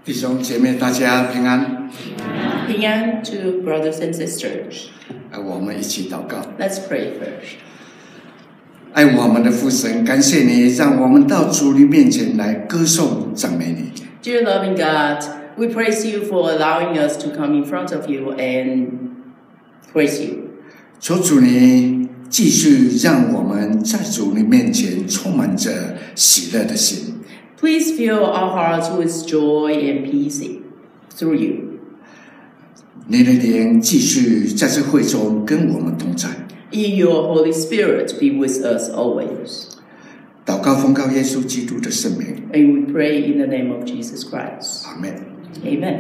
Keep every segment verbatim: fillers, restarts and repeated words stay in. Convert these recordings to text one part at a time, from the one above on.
弟兄姐妹，大家平安。 平安 to brothers and sisters. 我们一起祷告。 Let's pray first. 爱我们的父神，感谢你让我们到主你面前来歌颂赞美你。 Dear loving God, we praise you for allowing us to come in front of you and praise you. 求主你继续让我们在主你面前充满着喜乐的心。 Please fill our hearts with joy and peace through you. 你的灵继续在这会中跟我们同在。 In your Holy Spirit be with us always. 祷告奉靠耶稣基督的圣名。 And we pray in the name of Jesus Christ. 阿们。 Amen.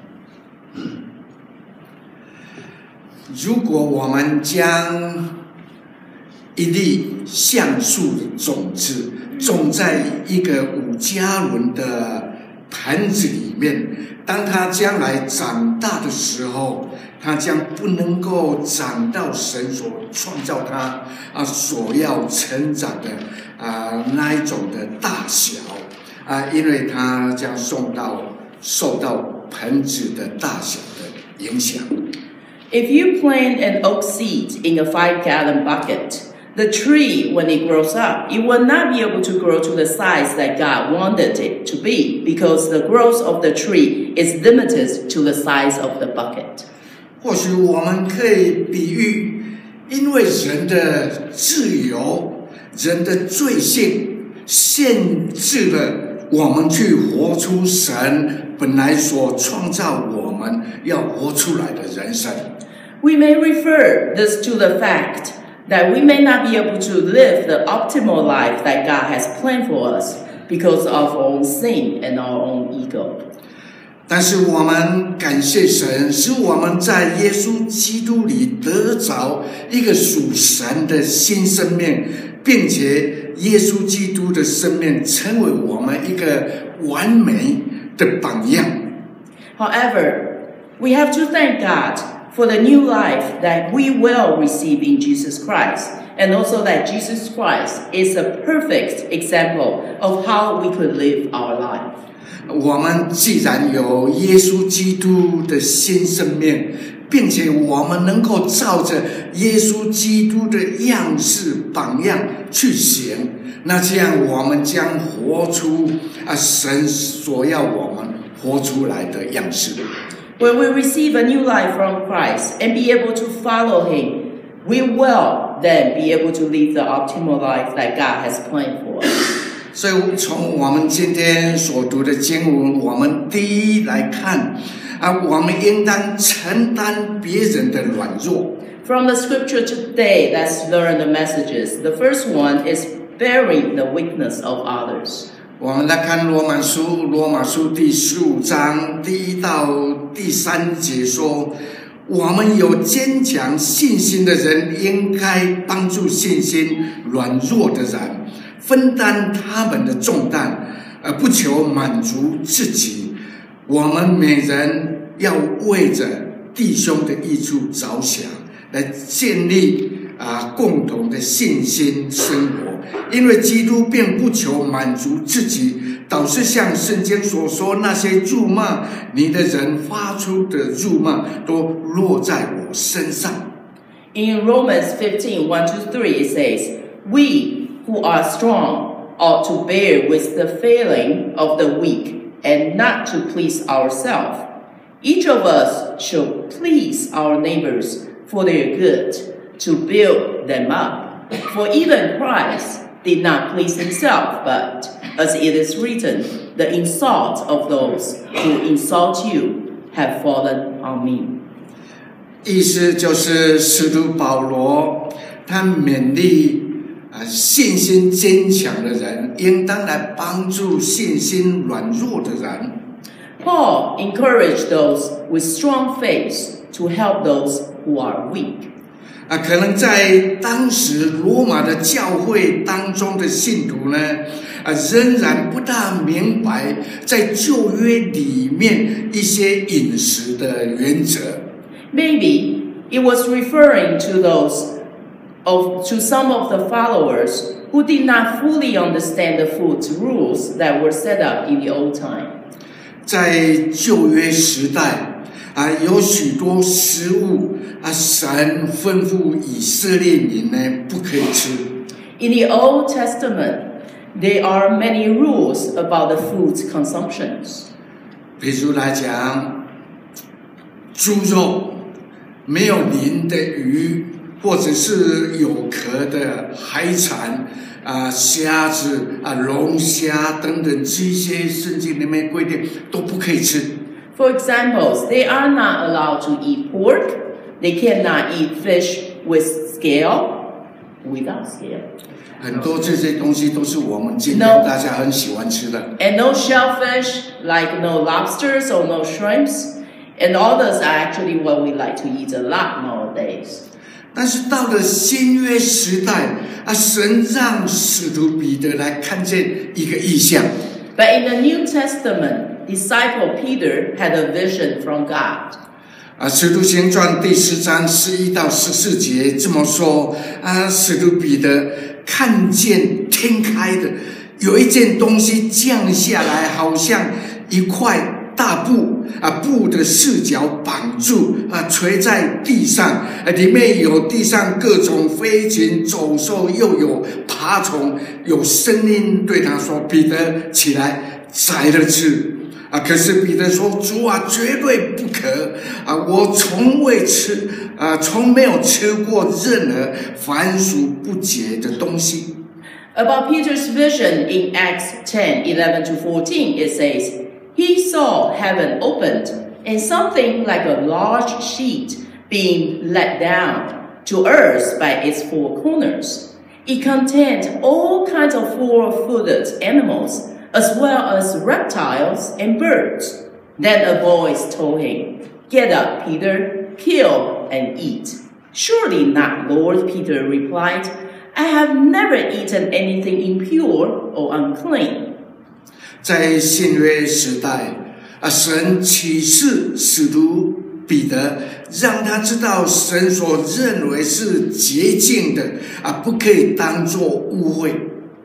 如果我们将一粒橡树的种子种在一个五加仑的盆子里面，当它将来长大的时候，它将不能够长到神所创造它啊所要成长的啊那一种的大小啊，因为它将受到受到盆子的大小的影响。 If you plant an oak seed in a five-gallon bucket, the tree, when it grows up, it will not be able to grow to the size that God wanted it to be because the growth of the tree is limited to the size of the bucket. 或许我们可以比喻，因为人的自由、人的罪性，限制了我们去活出神本来所创造我们要活出来的人生。 We may refer this to the fact that we may not be able to live the optimal life that God has planned for us because of our own sin and our own ego. 但是我们感谢神，使我们在耶稣基督里得着一个属神的新生命，并且耶稣基督的生命成为我们一个完美的榜样。 However, we have to thank God for the new life that we will receive in Jesus Christ, and also that Jesus Christ is a perfect example of how we could live our life. 我们既然有耶稣基督的新生命，并且我们能够照着耶稣基督的样式榜样去行，那这样我们将活出啊神所要我们活出来的样式。 When we receive a new life from Christ and be able to follow Him, we will then be able to live the optimal life that God has planned for us. 所以从我们今天所读的经文，我们第一来看啊，我们应当承担别人的软弱。 From the scripture today, let's learn the messages. The first one is bearing the weakness of others. 我们来看罗马书，罗马书第十五章第一到第三节说，我们有坚强信心的人，应该帮助信心软弱的人，分担他们的重担，而不求满足自己。我们每人要为着弟兄的益处着想，来建立啊共同的信心生活。 因为基督并不求满足自己，倒是像圣经所说，那些辱骂你的人发出的辱骂，都落在我身上。 In Romans fifteen, one to three, it says, We who are strong ought to bear with the failing of the weak and not to please ourselves. Each of us should please our neighbors for their good, to build them up. For even Christ did not please himself, but, as it is written, the insult of those who insult you have fallen on me. 意思就是使徒保罗他勉励啊信心坚强的人，应当来帮助信心软弱的人。 Paul encouraged those with strong faith to help those who are weak. 啊，可能在当时罗马的教会当中的信徒呢，啊，仍然不大明白在旧约里面一些饮食的原则。 Maybe it was referring to those of to some of the followers who did not fully understand the food rules that were set up in the old time. 在旧约时代啊，有许多食物啊，神吩咐以色列民呢不可以吃。 In the Old Testament, there are many rules about the food's consumptions. 比如来讲，猪肉、没有鳞的鱼，或者是有壳的海产啊、虾子啊、龙虾等等，这些圣经里面规定都不可以吃。 For example, they are not allowed to eat pork. They cannot eat fish with scale, without scale. 很多这些东西都是我们今天 No. 大家很喜欢吃的。 And no shellfish, like no lobsters or no shrimps. And all those are actually what we like to eat a lot nowadays. 但是到了新约时代啊，神让使徒彼得来看见一个异象。 But in the New Testament, disciple Peter had a vision from God. 啊，使徒行传第十章十一到十四节这么说啊，使徒彼得看见天开的，有一件东西降下来，好像一块大布啊，布的四角绑住啊，垂在地上，啊，里面有地上各种飞禽走兽，又有爬虫，有声音对他说：“彼得，起来，宰了吃。”啊！可是彼得说：“主啊，绝对不可！啊，我从未吃，啊，从没有吃过任何凡属不洁的东西。” About Peter's vision in Acts ten, eleven to fourteen, it says, He saw heaven opened and something like a large sheet being let down to earth by its four corners. It contained all kinds of four-footed animals, as well as reptiles and birds. Then a voice told him, Get up, Peter, kill and eat. Surely not, Lord, Peter replied. I have never eaten anything impure or unclean. 在新约时代啊，神启示使徒彼得，让他知道神所认为是洁净的啊，不可以当作污秽。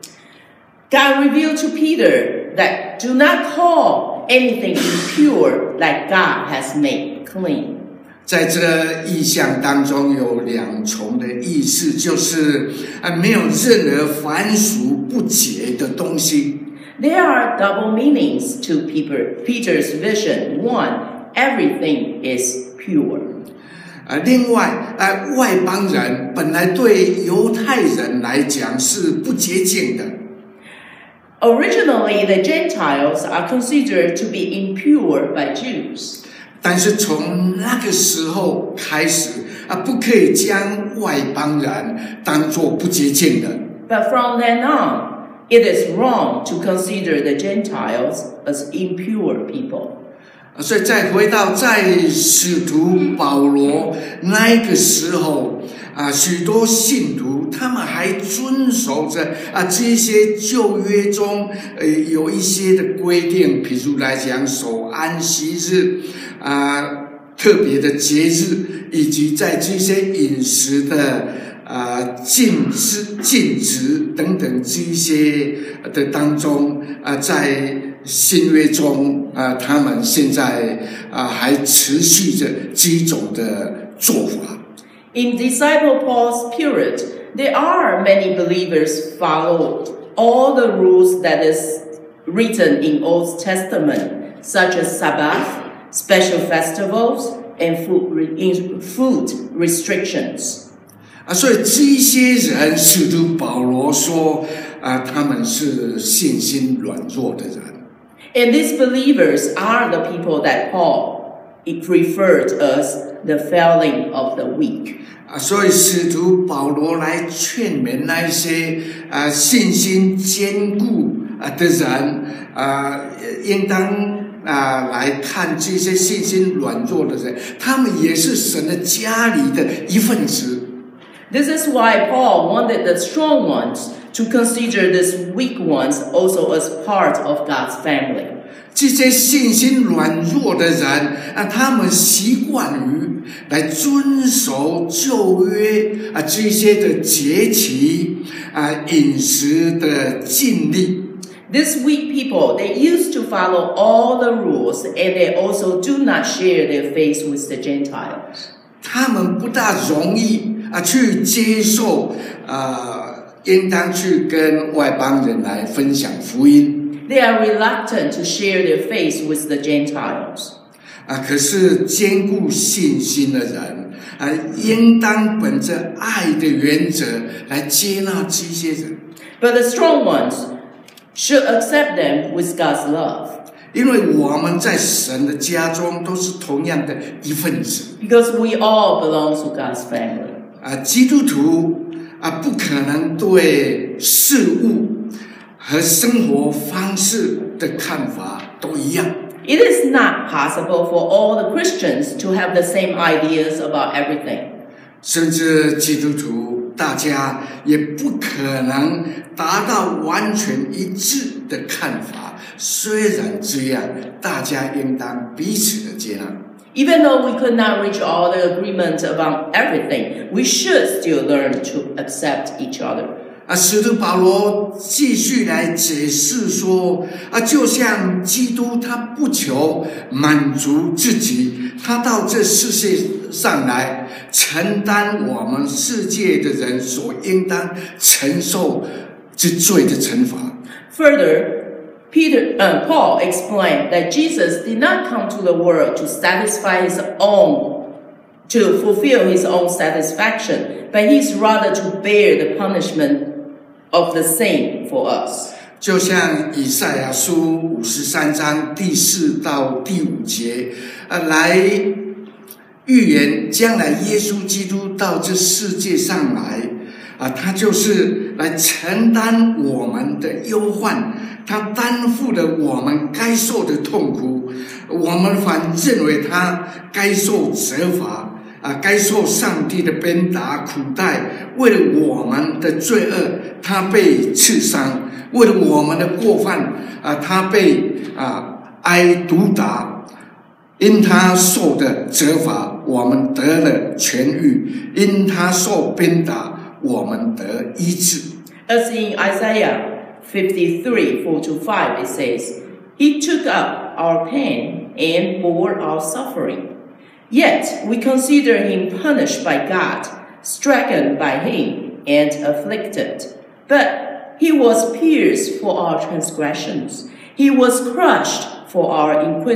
God revealed to Peter that do not call anything impure like God has made clean. 在这意象当中有两重的意思，就是啊，没有任何凡俗不洁的东西。 There are double meanings to Peter, Peter's vision. One, everything is pure. 啊，另外啊，外邦人本来对犹太人来讲是不洁净的。 Originally, the Gentiles are considered to be impure by Jews. 但是从那个时候开始啊，不可以将外邦人当作不洁净的。 But from then on, it is wrong to consider the Gentiles as impure people. 所以再回到在使徒保罗那个时候啊，许多信徒他们还遵守着啊这些旧约中呃有一些的规定，比如来讲守安息日啊，特别的节日，以及在这些饮食的啊禁止、禁止等等这些的当中啊，在新约中啊，他们现在啊还持续着这种的做法。 In disciple Paul's period, there are many believers followed all the rules that is written in Old Testament, such as Sabbath, special festivals, and food, food restrictions. 啊，所以这些人，使徒保罗说啊，他们是信心软弱的人。 And these believers are the people that Paul it referred as the failing of the weak. 啊，所以使徒保罗来劝勉那一些啊信心坚固啊的人啊，应当啊来看这些信心软弱的人，他们也是神的家里的一份子。 This is why Paul wanted the strong ones to consider these weak ones also as part of God's family. 这些信心软弱的人啊，他们习惯于来遵守旧约啊这些的节期啊饮食的禁令。 These weak people, they used to follow all the rules, and they also do not share their faith with the Gentiles. 他们不大容易啊去接受啊，应当去跟外邦人来分享福音。 They are reluctant to share their faith with the Gentiles. 啊，可是坚固信心的人啊，应当本着爱的原则来接纳这些人。 But the strong ones should accept them with God's love. 因为我们在神的家中都是同样的一份子。 Because we all belong to God's family. 啊，基督徒啊，不可能对事物和生活方式的看法都一样。 It is not possible for all the Christians to have the same ideas about everything. 甚至基督徒大家也不可能达到完全一致的看法。虽然这样，大家应当彼此的接纳。 Even though we could not reach all the agreement about everything, we should still learn to accept each other. 啊，使徒保罗继续来解释说，啊，就像基督他不求满足自己，他到这世界上来承担我们世界的人所应当承受之罪的惩罚。 Further, Peter, uh, Paul explained that Jesus did not come to the world to satisfy his own, to fulfill his own satisfaction, but he's rather to bear the punishment of the same for us. 就像以赛亚书五十三章第四到第五节，呃，来预言将来耶稣基督到这世界上来，啊，他就是来承担我们的忧患，他担负了我们该受的痛苦，我们反认为他该受责罚。啊，该受上帝的鞭打苦待，为了我们的罪恶，他被刺伤；为了我们的过犯，啊，他被啊挨毒打。因他受的责罚，我们得了痊愈；因他受鞭打，我们得医治。 As in Isaiah fifty-three, four to five, it says, "He took up our pain and bore our suffering." Yet we consider him punished by God, stricken by him, and afflicted. But he was pierced for our transgressions. He was crushed for our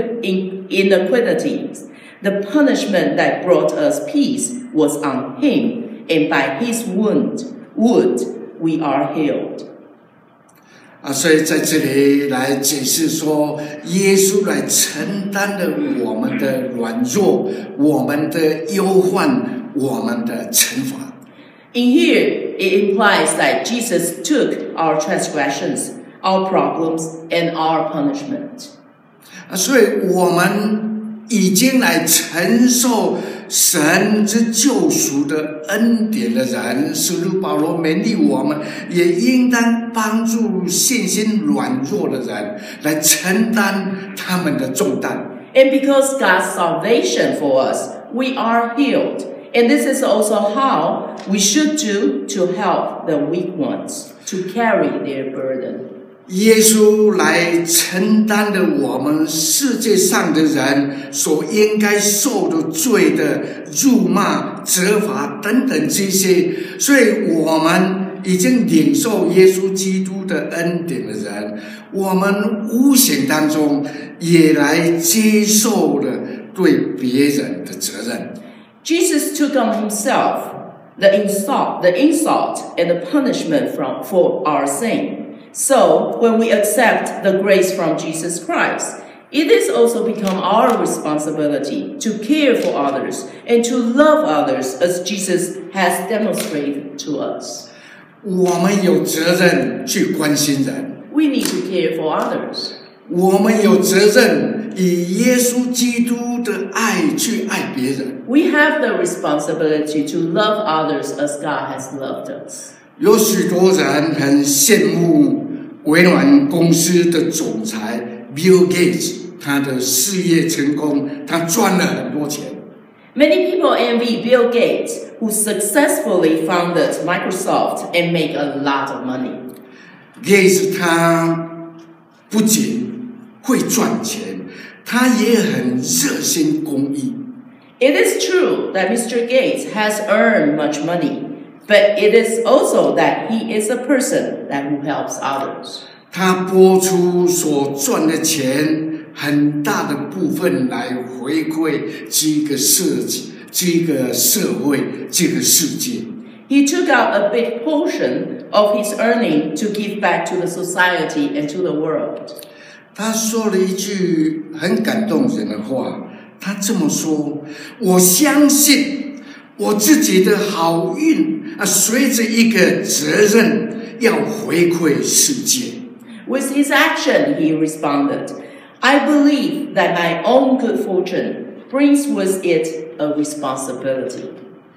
iniquities. The punishment that brought us peace was on him, and by his wound, wound we are healed. 啊，所以在这里来解释说，耶稣来承担了我们的软弱、我们的忧患、我们的惩罚。 In here, it implies that Jesus took our transgressions, our problems, and our punishment. 啊，所以我们已经来承受神之救赎的恩典的人，使徒保罗勉励我们，也应当帮助信心软弱的人来承担他们的重担。 And because God's salvation for us, we are healed. And this is also how we should do to help the weak ones to carry their burden. 耶稣来承担了我们世界上的人所应该受的罪的辱骂、责罚等等这些，所以我们已经领受耶稣基督的恩典的人，我们无形当中也来接受了对别人的责任。 Jesus took on himself the insult, the insult and the punishment from, for our sin. So, when we accept the grace from Jesus Christ, it is also become our responsibility to care for others and to love others as Jesus has demonstrated to us. 我们有责任去关心人。 We need to care for others. 我们有责任以耶稣基督的爱去爱别人。 We have the responsibility to love others as God has loved us. 有许多人很羡慕微软公司的总裁 Bill Gates， 他的事业成功，他赚了很多钱。 Many people envy Bill Gates, who successfully founded Microsoft and make a lot of money. Gates 他不仅会赚钱，他也很热心公益。 It is true that Mister Gates has earned much money, but it is also that he is a person that who helps others. 他拨出所赚的钱很大的部分来回馈这个社这个社会这个世界。 He took out a big portion of his earning to give back to the society and to the world. 他说了一句很感动人的话，他这么说：我相信我自己的好运啊，随着一个责任要回馈世界。 With his action, he responded, I believe that my own good fortune brings with it a responsibility.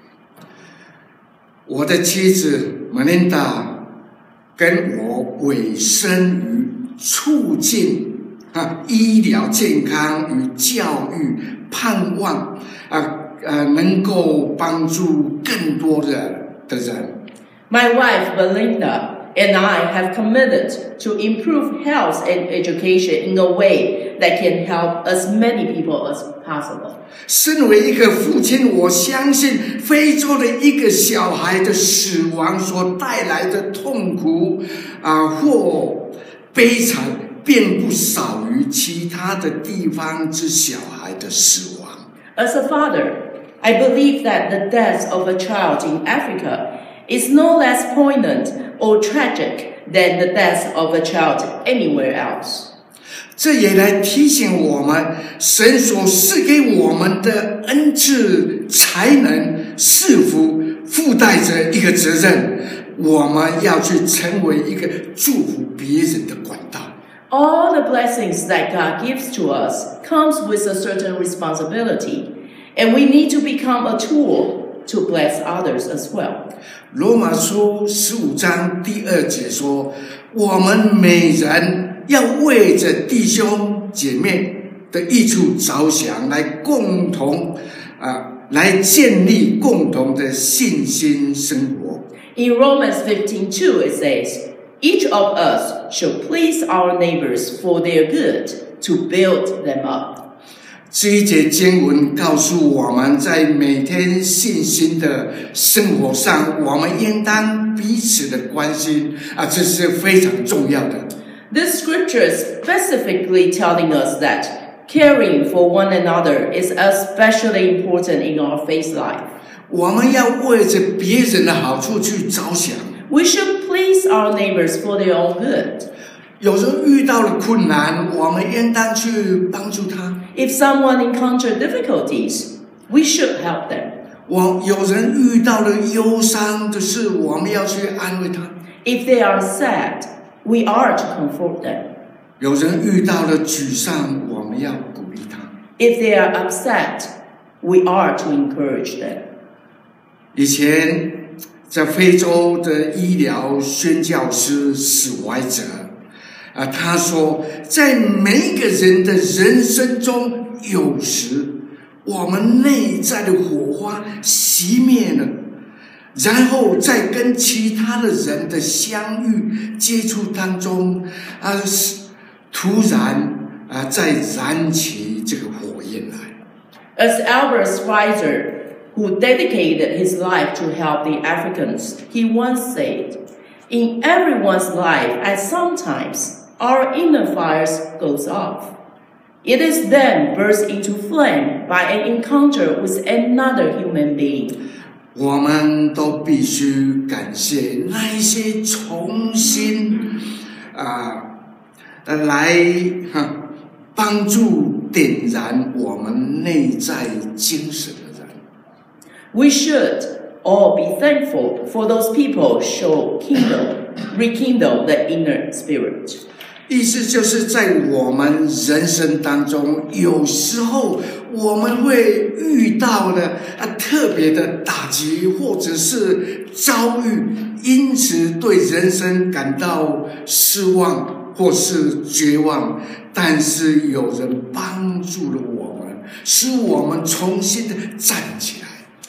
我的妻子 Melinda 跟我委身于促进啊医疗健康与教育，盼望啊呃能够帮助更多的的人。 My wife Belinda and I have committed to improve health and education in a way that can help as many people as possible. 身为一个父亲，我相信非洲的一个小孩的死亡所带来的痛苦啊或悲惨，并不少于其他的地方之小孩的死亡。 As a father, I believe that the death of a child in Africa is no less poignant or tragic than the death of a child anywhere else. 这也来提醒我们，神所赐给我们的恩赐、才能、赐福，附带着一个责任，我们要去成为一个祝福别人的管道。 All the blessings that God gives to us comes with a certain responsibility, and we need to become a tool to bless others as well. 罗马书十五章第二节说：“我们每人要为着弟兄姐妹的益处着想，来共同啊，来建立共同的信心生活。” In Romans fifteen two, it says, Each of us should please our neighbors for their good, to build them up. 这一节经文告诉我们，在每天信心的生活上，我们应当彼此的关心啊，这是非常重要的。 This scripture is specifically telling us that caring for one another is especially important in our faith life. 我们要为着别人的好处去着想。 We should please our neighbors for their own good. 有人遇到了困难，我们应当去帮助他。 If someone encounters difficulties, we should help them. 我有人遇到了忧伤的事，我们要去安慰他。 If they are sad, we are to comfort them. 有人遇到了沮丧，我们要鼓励他。 If they are upset, we are to encourage them. 以前在非洲的医疗宣教师史怀哲啊，他说，在每一个人的人生中，有时我们内在的火花熄灭了，然后在跟其他的人的相遇接触当中啊，突然啊，再燃起这个火焰来。 As Albert Schweitzer, who dedicated his life to help the Africans, he once said, "In everyone's life, at some times, our inner fires goes off. It is then burst into flame by an encounter with another human being." 我们都必须感谢那一些重新啊、呃、来哈帮助点燃我们内在精神的人。 We should all be thankful for those people who kindle, rekindle the inner spirit. 意思就是在我们人生当中，有时候我们会遇到的啊特别的打击，或者是遭遇，因此对人生感到失望或是绝望。但是有人帮助了我们，使我们重新的站起来。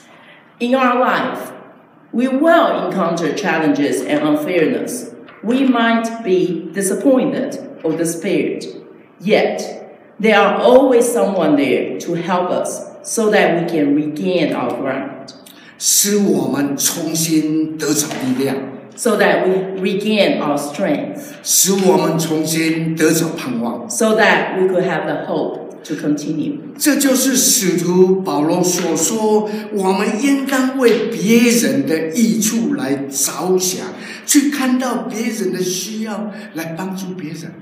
In our life, we will encounter challenges and unfairness. We might be disappointed, of the Spirit. Yet, there are always someone there to help us so that we can regain our ground. 使我们重新得着力量， So that we regain our strength. 使我们重新得着盼望。 So that we could have the hope to continue. 这就是使徒保罗所说，我们应当为别人的益处来着想，去看到别人的需要，来帮助别人。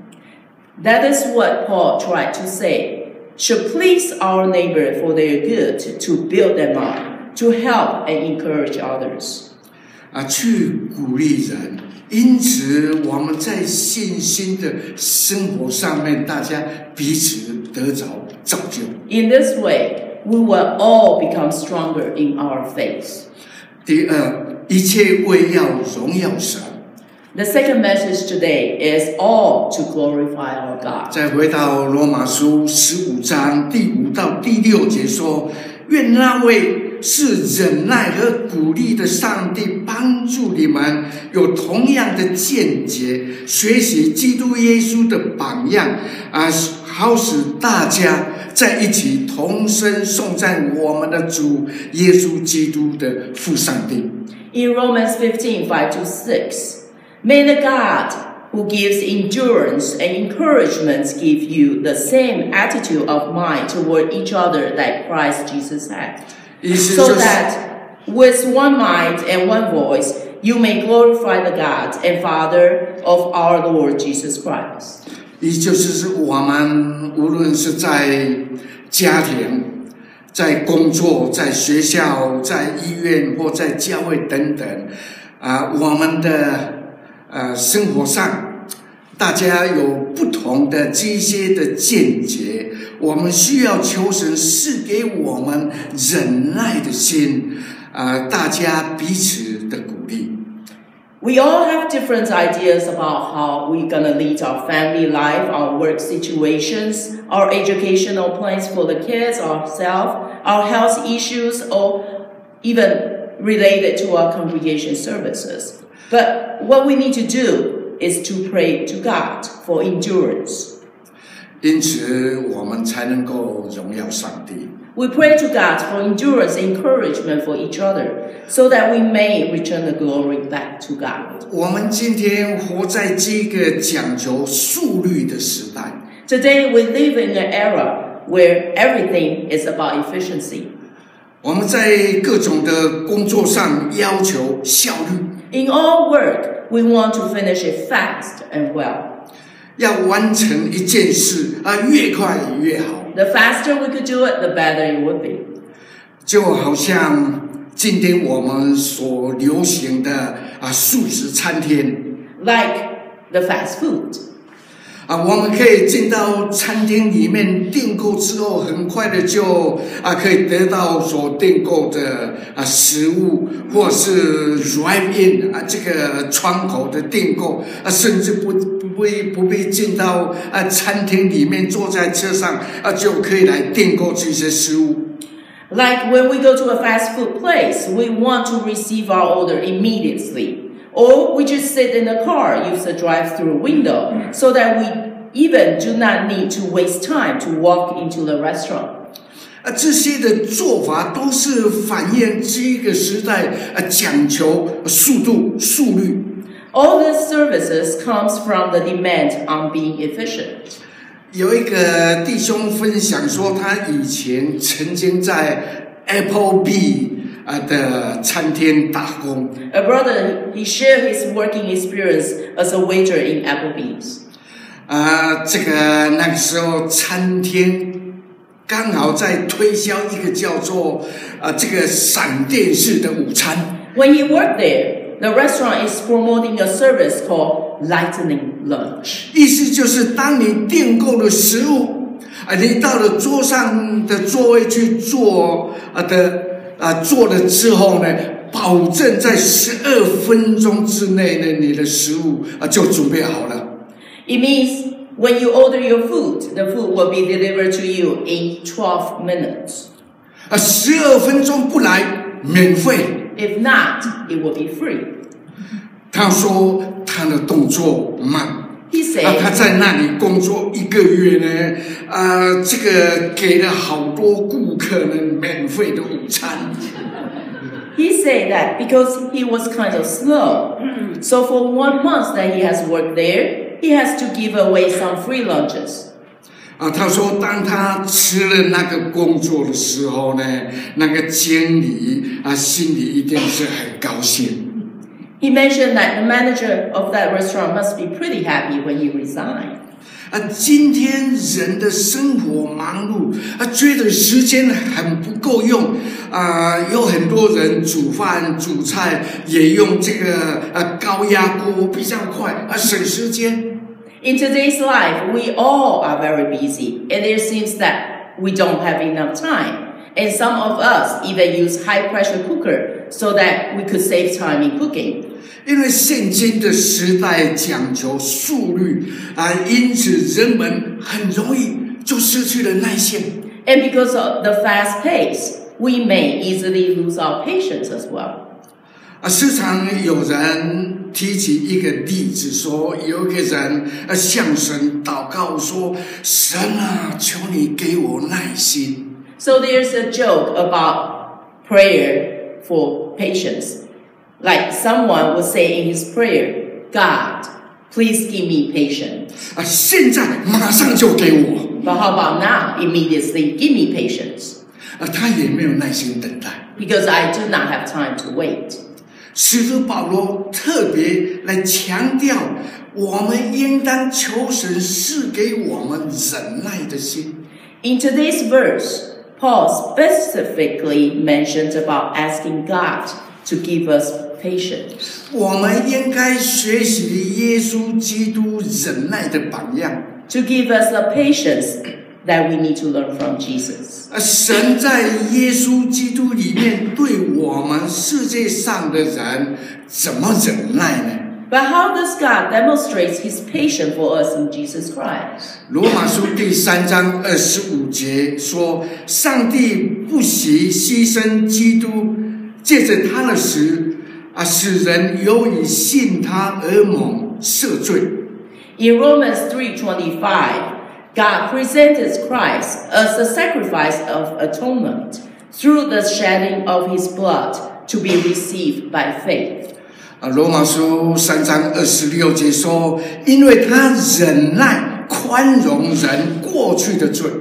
That is what Paul tried to say. Should please our neighbor for their good, to build them up, to help and encourage others. 啊，去鼓励人。因此，我们在信心的生活上面，大家彼此得着造就。 In this way, we will all become stronger in our faith. 第二，一切为要荣耀神。 The second message today is all to glorify our God. 再回到罗马书十五章第五到第六节说：愿那位是忍耐和鼓励的上帝帮助你们有同样的见解，学习基督耶稣的榜样啊，好使大家在一起同声颂赞我们的主耶稣基督的父上帝。 In Romans fifteen, five to six, may the God who gives endurance and encouragement give you the same attitude of mind toward each other that Christ Jesus had, 意思 so 就是 that with one mind and one voice you may glorify the God and Father of our Lord Jesus Christ. 也就是我们无论是在家庭、在工作、在学校、在医院或在教会等等，啊，我们的呃生活上，大家有不同的这些的见解，我们需要求神赐给我们忍耐的心，啊，大家彼此的鼓励。 We all have different ideas about how we're going to lead our family life, our work situations, our educational plans for the kids, ourselves, our health issues, or even related to our congregation services. But what we need to do is to pray to God for endurance. 因此，我们才能够荣耀上帝。 We pray to God for endurance and encouragement for each other, so that we may return the glory back to God. 我们今天活在这个讲求速率的时代。 Today we live in an era where everything is about efficiency. 我们在各种的工作上要求效率， In all work, we want to finish it fast and well. 要完成一件事啊，越快越好。 The faster we could do it, the better it would be. 就好像今天我们所流行的啊素食餐厅 Like the fast food. 啊，我们可以进到餐厅里面订购之后，很快的就啊可以得到所订购的啊食物，或是 drive in 啊这个窗口的订购啊，甚至不不必不必进到啊餐厅里面，坐在车上啊就可以来订购这些食物。 Like when we go to a fast food place, we want to receive our order immediately. Or we just sit in the car, use the drive-through window, so that we even do not need to waste time to walk into the restaurant. 啊，这些的做法都是反映这个时代啊讲求速度、速率。 All these services comes from the demand on being efficient. 有一个弟兄分享说，他以前曾经在 Applebee 啊的餐厅打工。 A brother, he shared his working experience as a waiter in Applebee's. 啊，这个那个时候餐厅刚好在推销一个叫做啊这个闪电式的午餐。 When he worked there, the restaurant is promoting a service called Lightning Lunch. 意思就是当你订购了食物啊，你到了桌上的座位去坐啊的啊坐了之后呢，保证在十二分钟之内呢，你的食物啊就准备好了。 It means when you order your food, the food will be delivered to you in twelve minutes. 啊，十二分钟不来免费。 If not, it will be free. 他说他的动作慢， He 啊，他 said, 在那里工作一个月呢，啊，这个给了好多顾客呢免费的午餐。 he said that because he was kind of slow. So for one month that he has worked there, he has to give away some free lunches. 啊，他说，当他吃了那个工作的时候呢，那个经理啊，心里一定是很高兴。 He mentioned that the manager of that restaurant must be pretty happy when he resigned. 啊，今天人的生活忙碌啊，觉得时间很不够用啊，有很多人煮饭煮菜也用这个啊高压锅比较快啊，省时间。 In today's life, we all are very busy, and it seems that we don't have enough time. And some of us even use high-pressure cooker so that we could save time in cooking. 因为现今的时代讲求速率啊，因此人们很容易就失去了耐性。 And because of the fast pace, we may easily lose our patience as well. 啊，时常有人提起一个例子，说有一个人啊向神祷告说：“神啊，求你给我耐心。” So there's a joke about prayer for patience. Like someone would say in his prayer, God, please give me patience. 啊，现在马上就给我。 But how about now? Immediately give me patience. 啊，他也没有耐心等待。 Because I do not have time to wait. 使徒保罗特别来强调，我们应当求神赐给我们忍耐的心。 In today's verse, Paul specifically mentions about asking God to give us patience. 我们应该学习耶稣基督忍耐的榜样。 To give us the patience that we need to learn from Jesus. 啊，神在耶稣基督里面对我们世界上的人怎么忍耐呢？ But how does God demonstrate His patience for us in Jesus Christ? 罗马书第三章二十五节说：“上帝不惜牺牲基督，借着他的死啊，使人由于信他而蒙赦罪。” In Romans three twenty-five, God presented Christ as a sacrifice of atonement through the shedding of His blood to be received by faith. 啊，罗马书三章二十六节说：“因为他忍耐宽容人过去的罪。”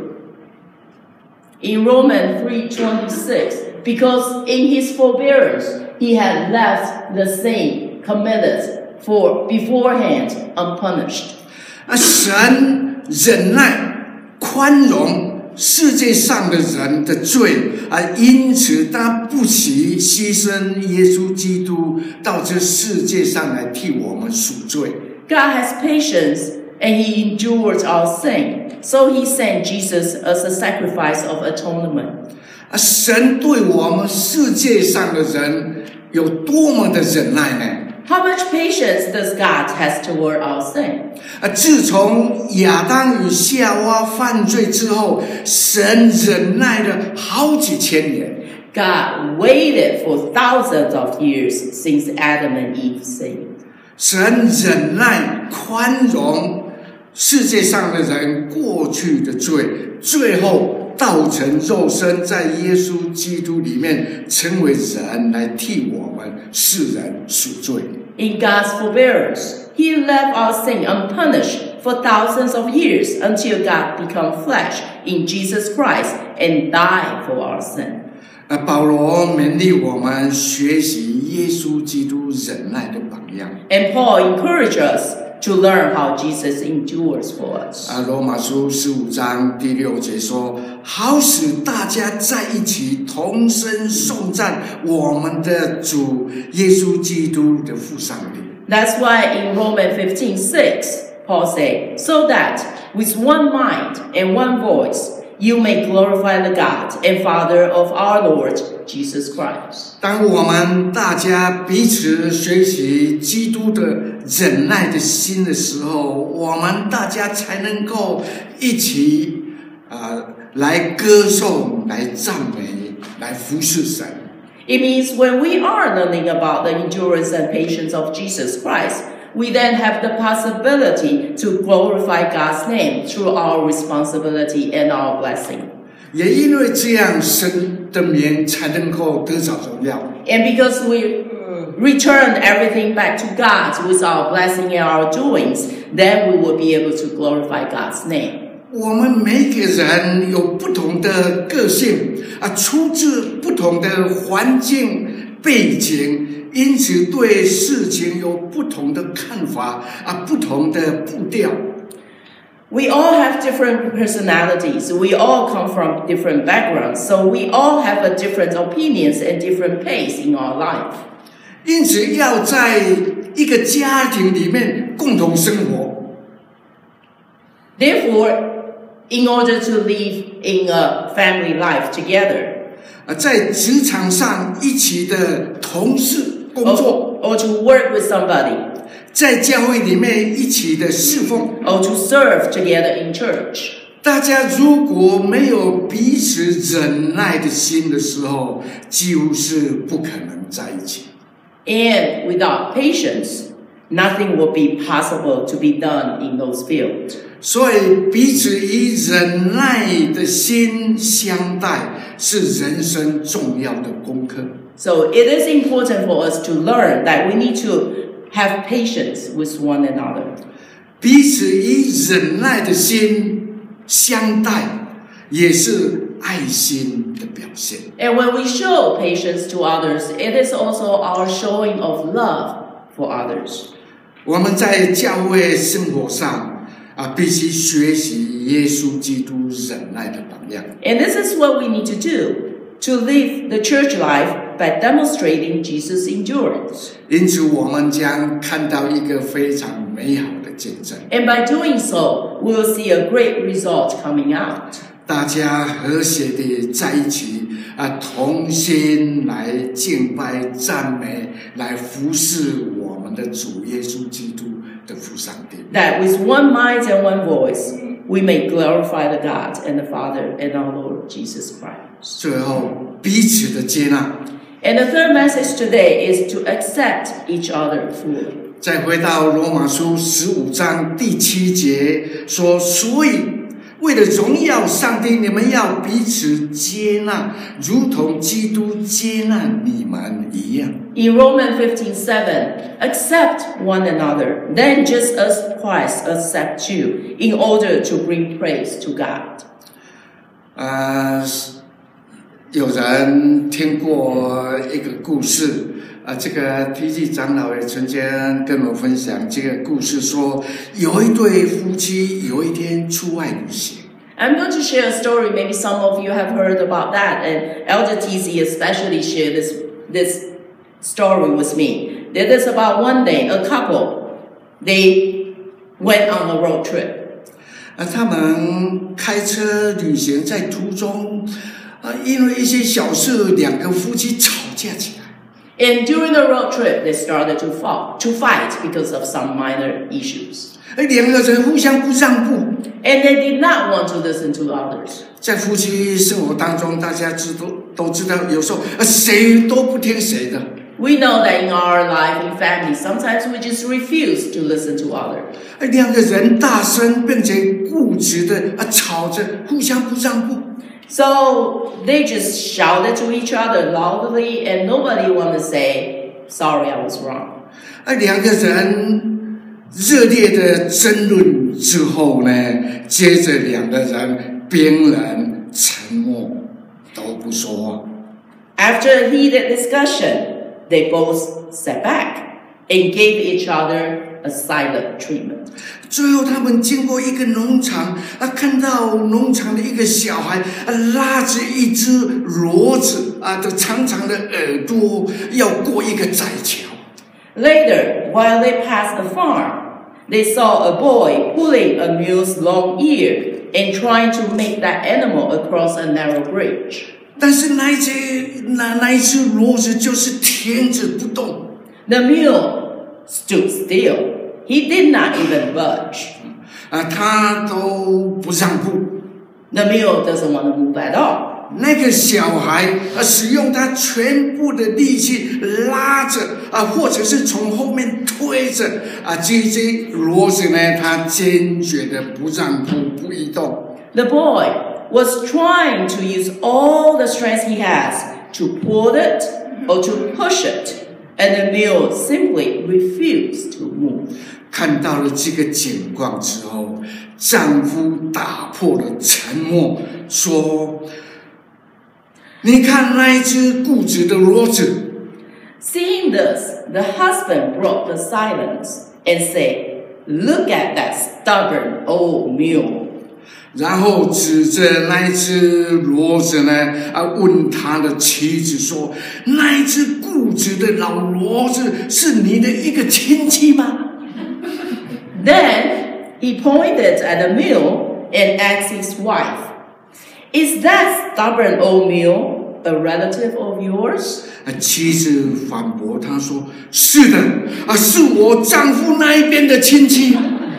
In Romans three twenty-six, because in His forbearance He had left the sin committed for beforehand unpunished. 啊，神忍耐宽容世界上的人的罪啊，因此他不惜牺牲耶稣基督到这世界上来替我们赎罪。 God has patience and He endures our sin, so He sent Jesus as a sacrifice of atonement. 啊，神对我们世界上的人有多么的忍耐呢？ How much patience does God has toward our sin? 啊，自从亚当与夏娃犯罪之后，神忍耐了好几千年。 God waited for thousands of years since Adam and Eve sinned. 神忍耐宽容世界上的人过去的罪，最后道成肉身，在耶稣基督里面成为人，来替我们世人赎罪。 In God's forbearance, He left our sin unpunished for thousands of years until God became flesh in Jesus Christ and died for our sin. 啊，保罗勉励我们学习耶稣基督忍耐的榜样。 And Paul encouraged us to learn how Jesus endures for us. 啊，罗马书十五章第六节说：“好使大家在一起同声颂赞我们的主耶稣基督的父上帝。” That's why in Romans fifteen six, Paul said, so that with one mind and one voice, you may glorify the God and Father of our Lord Jesus Christ. 当我们大家彼此学习基督的忍耐的心的时候，我们大家才能够一起啊、呃、来歌颂、来赞美、来服侍神。 It means when we are learning about the endurance and patience of Jesus Christ, we then have the possibility to glorify God's name through our responsibility and our blessing. 也因为这样，神的名才能够得着荣耀。 And because we return everything back to God with our blessing and our doings, then we will be able to glorify God's name. 我们每个人有不同的个性啊，出自不同的环境背景，因此对事情有不同的看法啊，不同的步调。 We all have different personalities. We all come from different backgrounds. So we all have a different opinions and different pace in our life. 因此，要在一个家庭里面共同生活。 Therefore, in order to live in a family life together, 啊，在职场上一起的同事工作 or, or to work with somebody, 在教会里面一起的侍奉 or to serve together in church. 大家如果没有彼此忍耐的心的时候，几乎是不可能在一起。 And without patience, nothing will be possible to be done in those fields. 所以彼此以忍耐的心相待，是人生重要的功课。 So it is important for us to learn that we need to have patience with one another. 彼此以忍耐的心相待，也是爱心的表现。 And when we show patience to others, it is also our showing of love for others. 我们在教会生活上啊，必须学习耶稣基督忍耐的榜样。 And this is what we need to do to live the church life by demonstrating Jesus' endurance. 因此，我们将看到一个非常美好的见证。 And by doing so, we will see a great result coming out. 大家和谐地在一起啊，同心来敬拜、赞美，来服侍我们的主耶稣基督的父上帝。 That with one mind and one voice, we may glorify the God and the Father and our Lord Jesus Christ. 最后，彼此的接纳。 And the third message today is to accept each other fully. 再回到罗马书十五章第七节说，所以为了荣耀上帝，你们要彼此接纳，如同基督接纳你们一样。 In Romans fifteen seven, accept one another, then just as Christ accepts you, in order to bring praise to God. 呃，有人听过一个故事。啊，这个 T G 长老也曾经跟我分享这个故事，说有一对夫妻有一天出外旅行。 I'm going to share a story. Maybe some of you have heard about that, and Elder T Z especially shared this this story with me. That is about one day a couple they went on a road trip. 啊，他们开车旅行，在途中啊，因为一些小事，两个夫妻吵架起来。 And during the road trip, they started to fight, to fight because of some minor issues. 两个人互相不让步。 And they did not want to listen to others. 在夫妻生活当中，大家知道都知道，有时候谁都不听谁的。 We know that in our life, in family, sometimes we just refuse to listen to others. 两个人大声并且固执的啊吵着，互相不让步。 So they just shouted to each other loudly, and nobody wanted to say, sorry, I was wrong. 啊，两个人热烈的争论之后呢，接着两个人冰冷沉默，都不说话。 After a heated discussion, they both sat back and gave each other a silent treatment. 最后，他们经过一个农场啊，看到农场的一个小孩啊，拉着一只骡子啊的长长的耳朵，要过一个窄桥。 Later, while they passed a farm, they saw a boy pulling a mule's long ear and trying to make that animal across a narrow bridge. 但是那一只那那一只骡子就是停止不动。 The mule stood still. He did not even budge. 啊，他都不让步。 The mule doesn't want to move at all. 那个小孩啊，使用他全部的力气拉着啊，或者是从后面推着啊，这这骡子呢，他坚决的不让步，不移动。 The boy was trying to use all the strength he has to pull it or to push it, and the mule simply refused to move. 看到了这个景况之后，丈夫打破了沉默，说：“你看那一只固执的骡子。” Seeing this, the husband broke the silence and said, "Look at that stubborn old mule." 然后指着那一只骡子呢，啊，问他的妻子说：“那一只固执的老骡子是你的一个亲戚吗？” Then he pointed at the mule and asked his wife, "Is that stubborn old mule a relative of yours?" 妻子反驳他说：“是的，啊，是我丈夫那一边的亲戚。”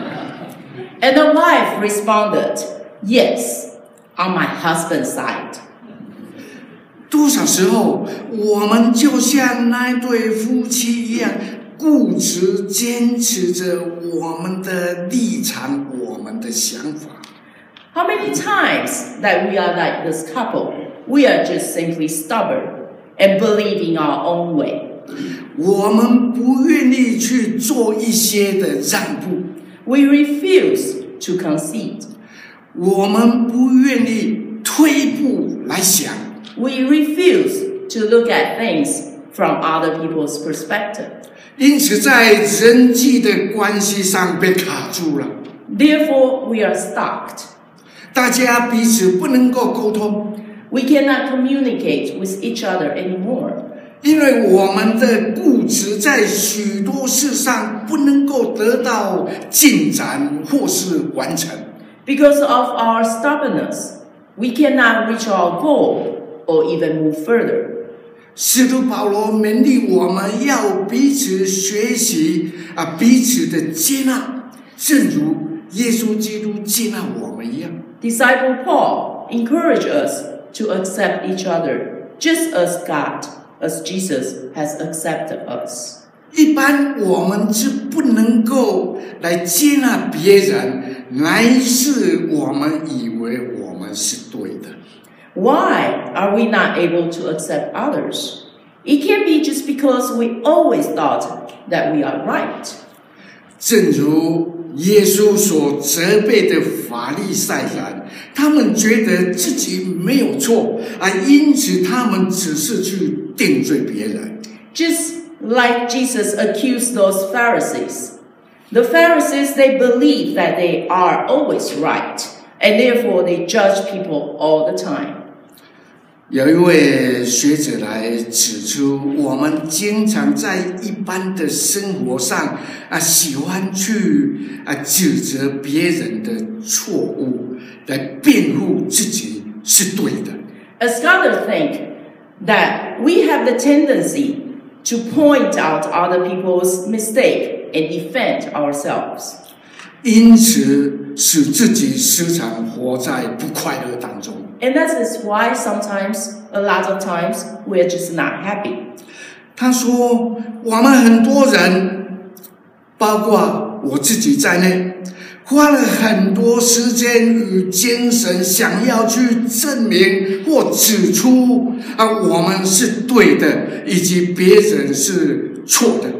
And the wife responded, "Yes, on my husband's side." 多少时候，我们就像那对夫妻一样，固执坚持着我们的立场，我们的想法。 How many times that we are like this couple? We are just simply stubborn and believe in our own way. 我们不愿意去做一些的让步。 We refuse to concede. 我们不愿意退步来想。 We refuse to look at things from other people's perspective. 因此，在人际的关系上被卡住了。 Therefore, we are stuck. 大家彼此不能够沟通。 We cannot communicate with each other anymore. 因为我们的固执在许多事上不能够得到进展或是完成。 Because of our stubbornness, we cannot reach our goal or even move further. 使徒保罗勉励我们要彼此学习啊，彼此的接纳，正如耶稣基督接纳我们一样。 Disciple Paul encouraged us to accept each other, just as God, as Jesus has accepted us. 一般我们是不能够来接纳别人，乃是我们以为我们是对的。 Why are we not able to accept others? It can't be just because we always thought that we are right. 正如耶稣所责备的法利赛人，他们觉得自己没有错啊，因此他们只是去定罪别人。 Just like Jesus accused those Pharisees. The Pharisees, they believe that they are always right, and therefore they judge people all the time. 有一位学者来指出，我们经常在一般的生活上啊，喜欢去啊指责别人的错误，来辩护自己是对的。 A scholar think that we have the tendency to point out other people's mistake and defend ourselves. 因此，使自己时常活在不快乐当中。 And that is why sometimes, a lot of times, we're just not happy. 他说，我们很多人，包括我自己在内，花了很多时间与精神，想要去证明或指出啊，我们是对的，以及别人是错的。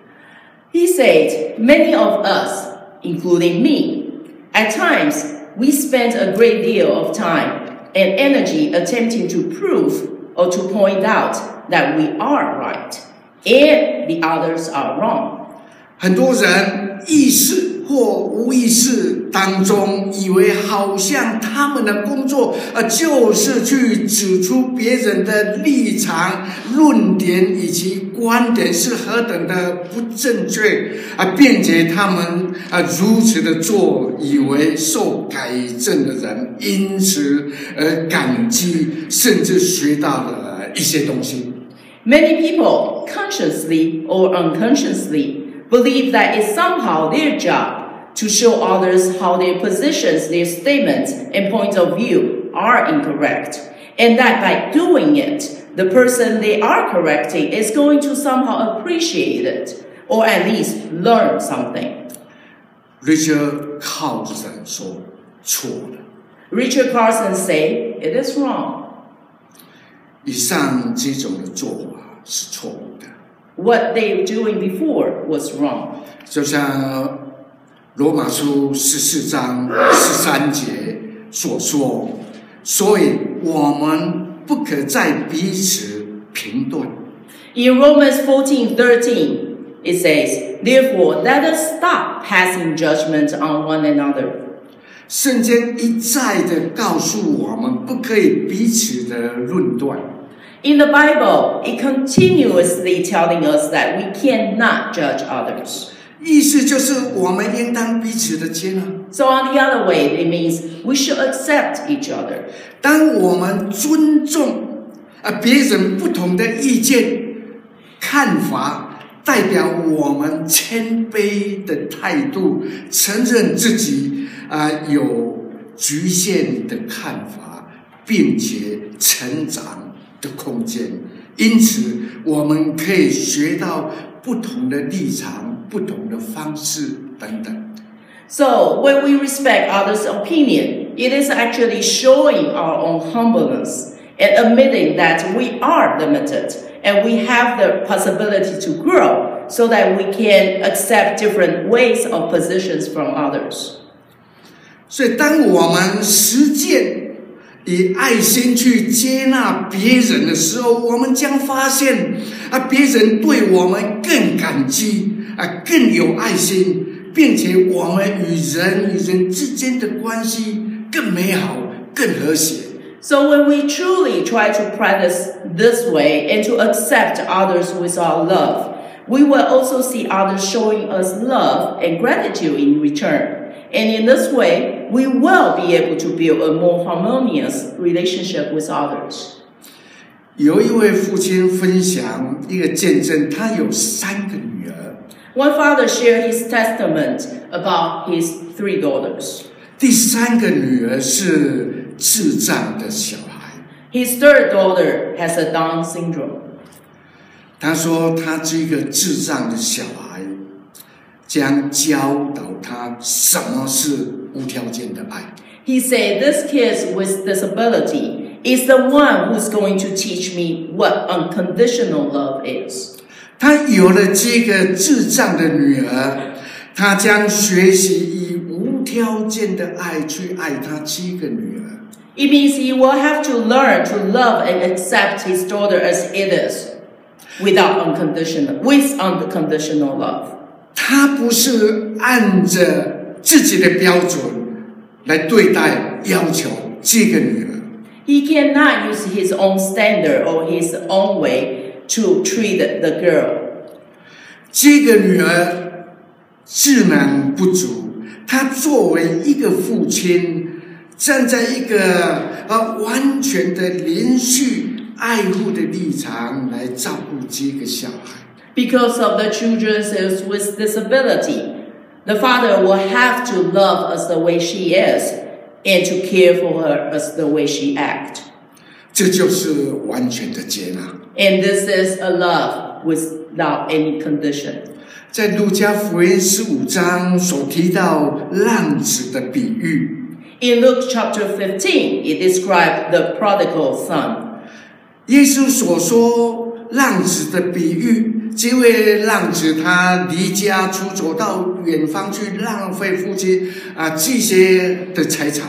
He said, many of us, including me, at times we spend a great deal of time and energy attempting to prove or to point out that we are right and the others are wrong. 很多人意识或无意识当中，以为好像他们的工作呃就是去指出别人的立场、论点以及观点是何等的不正确啊，辩解他们啊如此的做，以为受改正的人因此而感激，甚至学到了一些东西。 Many people, consciously or unconsciously, believe that it's somehow their job to show others how their positions, their statements, and points of view are incorrect. and that by doing it, the person they are correcting is going to somehow appreciate it, or at least learn something. Richard Carlson 说错了。 Richard Carlson say it is wrong. 以上这种的做法是错误的。 What they were doing before was wrong. 就像罗马书十四章十三节所说，所以我们不可再彼此评断。 In Romans fourteen thirteen, it says, "Therefore, let us stop passing judgment on one another." 圣经一再的告诉我们，不可以彼此的论断。 In the Bible, it continuously telling us that we cannot judge others. 意思就是我们应当彼此的接纳。 So on the other way, it means we should accept each other. 当我们尊重啊别人不同的意见、看法，代表我们谦卑的态度，承认自己啊有局限的看法，并且成长的空间。因此，我们可以学到不同的立场、不同的方式等等。 So when we respect others' opinion, it is actually showing our own humbleness and admitting that we are limited and we have the possibility to grow so that we can accept different ways of positions from others. 所以，当我们实践以爱心去接纳别人的时候，我们将发现啊，别人对我们更感激啊，更有爱心。并且我们与人与人之间的关系更美好、更和谐。 So when we truly try to practice this way and to accept others with our love, we will also see others showing us love and gratitude in return. And in this way, we will be able to build a more harmonious relationship with others. 有一位父亲分享一个见证，他有三个女儿。 One father shared his testament about his three daughters. 第三个女儿是智障的小孩。 His third daughter has a Down syndrome. 他说，他这个智障的小孩将教导他什么是无条件的爱。 He said, "This kid with disability is the one who's going to teach me what unconditional love is." 他有了这个智障的女儿，他将学习以无条件的爱去爱他这个女儿。 It means he will have to learn to love and accept his daughter as it is, without unconditional, with unconditional love. 他不是按着自己的标准来对待要求这个女儿。 He cannot use his own standard or his own way to treat the girl. 这个女儿智能不足，她作为一个父亲，站在一个啊完全的连续爱护的立场来照顾这个小孩。 Because of the children with disability, the father will have to love us the way she is and to care for her as the way she acts. 这就是完全的接纳。 And this is a love without any condition. 在路加福音十五章所提到浪子的比喻。 In Luke chapter fifteen, it describes the prodigal son. 耶稣所说浪子的比喻，这位浪子他离家出走到远方去浪费父亲啊这些的财产。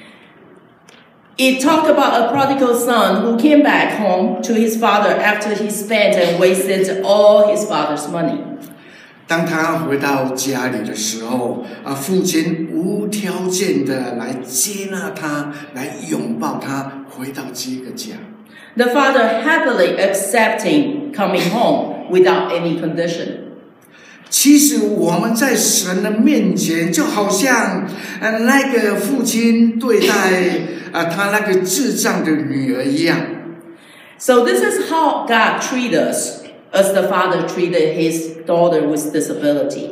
It talked about a prodigal son who came back home to his father after he spent and wasted all his father's money. 当他回到家里的时候，啊，父亲无条件的来接纳他，来拥抱他，回到这个家。 The father happily accepting coming home without any condition. 其实我们在神的面前，就好像呃那个父亲对待啊他那个智障的女儿一样。 So this is how God treats us, as the father treated his daughter with disability.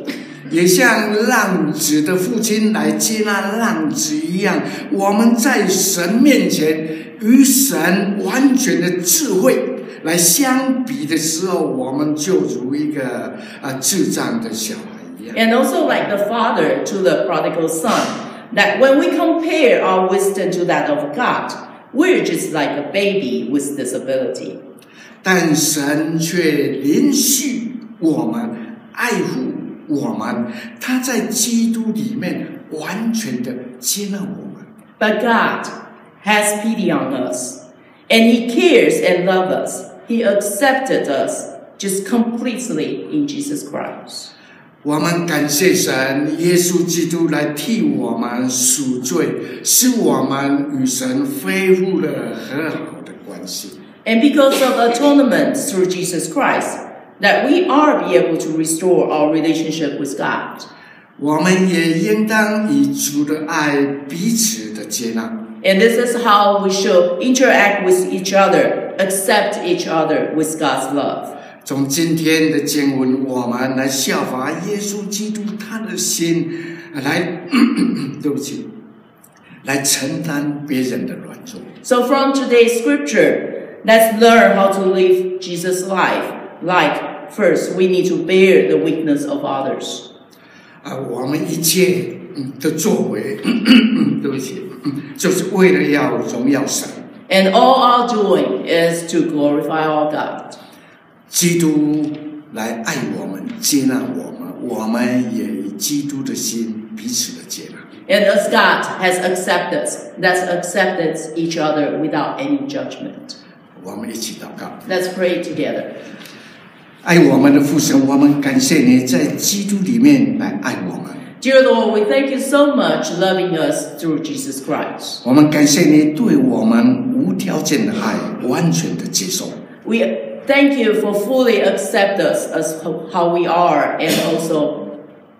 也像浪子的父亲来接纳浪子一样，我们在神面前与神完全的智慧来相比的时候，我们就如一个啊智障的小孩一样。 And also like the father to the prodigal son, that when we compare our wisdom to that of God, we're just like a baby with disability. 但神却怜恤我们，爱护我们，他在基督里面完全的接纳我们。 But God has pity on us, and He cares and loves us. He accepted us just completely in Jesus Christ. 我们感谢神，耶稣基督来替我们赎罪，使我们与神恢复了和好的关系。 And because of atonement through Jesus Christ, that we are be able to restore our relationship with God. 我们也应当以主的爱彼此的接纳。 And this is how we should interact with each other, accept each other with God's love. 从今天的经文，我们来效法耶稣基督他的心，来对不起，来承担别人的软弱。 So from today's scripture, let's learn how to live Jesus' life. Like, first, we need to bear the weakness of others. 啊，我们一切的作为，对不起，就是为了要荣耀神。 And all our doing is to glorify our God. 基督来爱我们，接纳我们，我们也以基督的心彼此的接纳。 And as God has accepted us, let's accept each other without any judgment. 我们一起祷告。 Let's pray together. 爱我们的父神，我们感谢你在基督里面来爱我们。 Dear Lord, we thank you so much loving us through Jesus Christ. 我们感谢你对我们无条件的爱，完全的接受。 We thank you for fully accept us as how we are, and also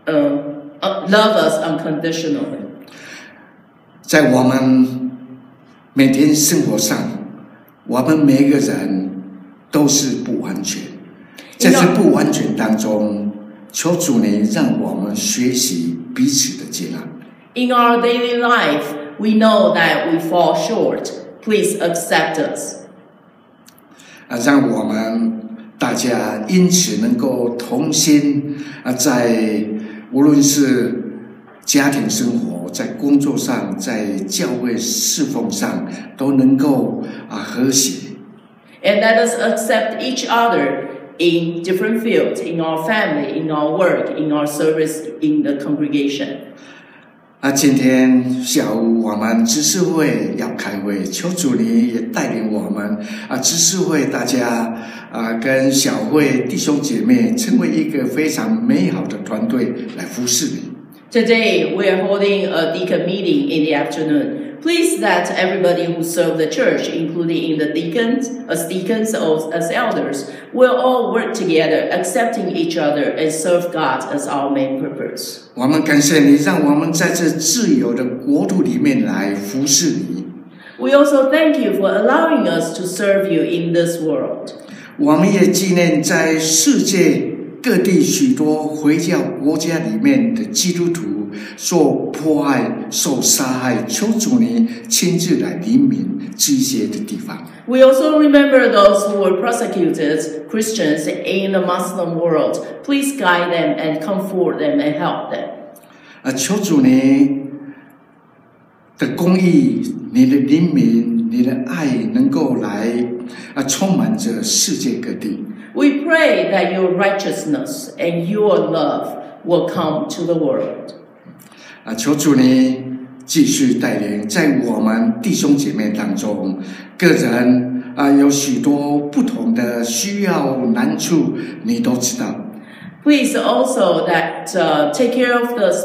uh, love us unconditionally. 在我们每天生活上，我们每一个人都是不完全，在这不完全当中，求主你让我们学习彼此的接纳。 In our daily life, we know that we fall short. Please accept us. 啊，让我们大家因此能够同心啊，在无论是家庭生活、在工作上、在教会侍奉上，都能够啊和谐。 And let us accept each other in different fields, in our family, in our work, in our service, in the congregation. 啊，今天下午我们知识会要开会，求主你也带领我们啊，知识会大家啊跟小会弟兄姐妹成为一个非常美好的团队来服侍你。 Today we are holding a deacon meeting in the afternoon. Please let everybody who serve the church, including in the deacons, as deacons or as elders, will all work together, accepting each other and serve God as our main purpose. 我们感谢你，让我们在这自由的国度里面来服侍你。 We also thank you for allowing us to serve you in this world. 我们也纪念在世界各地许多回教国家里面的基督徒受迫害、受杀害，求主你亲自来怜悯这些的地方。 We also remember those who were persecuted Christians in the Muslim world. Please guide them and comfort them and help them. 啊，求主你的公义、你的怜悯、你的爱，能够来啊充满着世界各地。 We pray that your righteousness and your love will come to the world. 啊，求主你继续带领，在我们弟兄姐妹当中，个人啊有许多不同的需要难处，你都知道。 Please also that uh, take care of the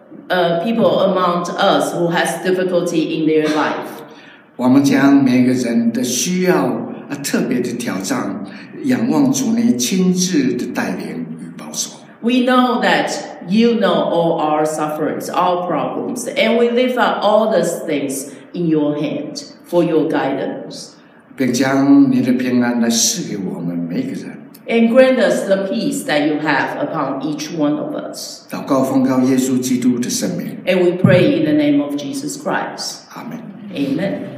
uh, people among us who has difficulty in their life. 我们将每个人的需要啊特别的挑战，仰望主你亲自的带领与保守。 We know that you know all our sufferings, our problems, and we lift up all these things in your hand for your guidance. 并将你的平安来赐给我们每个人。 and grant us the peace that you have upon each one of us. 祷告奉靠耶稣基督的圣名， And we pray in the name of Jesus Christ. 阿门。 Amen.